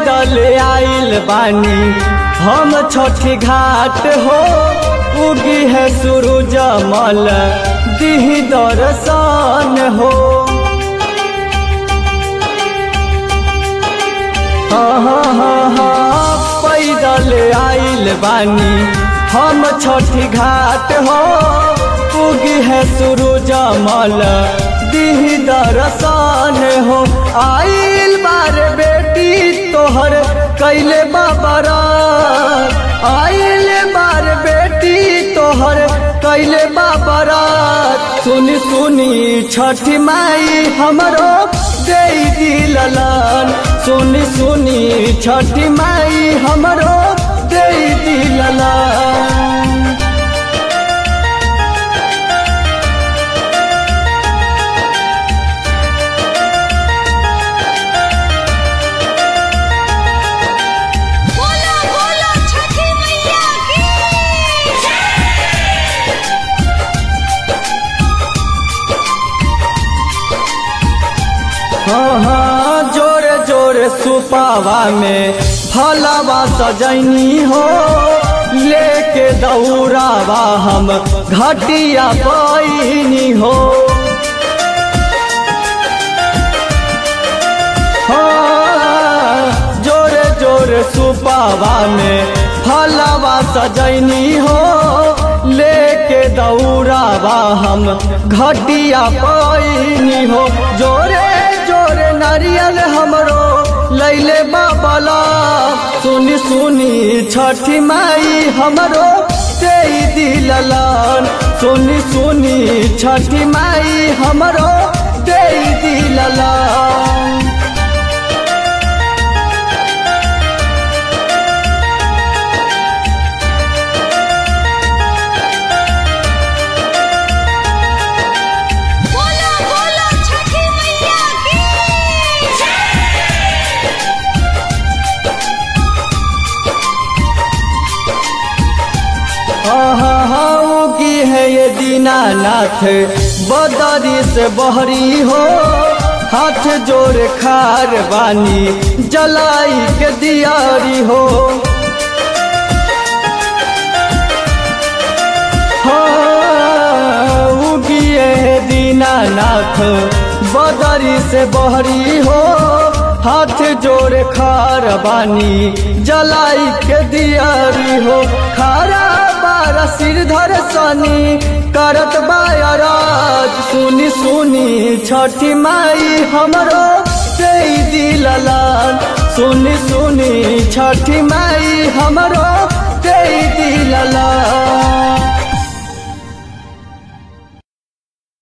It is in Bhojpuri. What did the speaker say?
पैदल आइल बानी हम छठी घाट हो, उगी है सूरज मल दिही दर्शन हो। पैदल आइल बानी हम छठी घाट हो, उगी है सूरज मल दिही दर्शन हो। आइल बार बेटी तोहर कैले बाबरात, आइल बार बेटी तोहर कैले बाबरात। सुनी सुनी छठी माई हमरो दे दिललन, सुनी सुनी छठी माई हमरो दे दिललन। जोरे जोरे सुपावा में फलावा सजैनी हो, लेके दौड़ावा हम घटिया पैनी हो। जोरे जोरे सुपावा में फलावा सजैनी हो, लेके दौड़ावा हम घटिया पैनी हो। जोरे जोरे नारियल हमरो लैले बाबला, सुनी सुनी छठी माई हमरो दे दिललन, सुनी सुनी छठी माई हमरो दे दिललन। की है ये दीनानाथ बदरी से बहरी हो, हाथ जोड़ खार बानी जलाई के दियारी हो। उगी है दीनानाथ बदरी से बहरी हो, हाथ जोड़ खार बानी जलाई के दियारी हो। खारा बारा सिरधर सनी करत बायराज, सुनी सुनी छठी माई हमरो दे दिललन, सुनी सुनी छठी माई हमरो दे दिललन।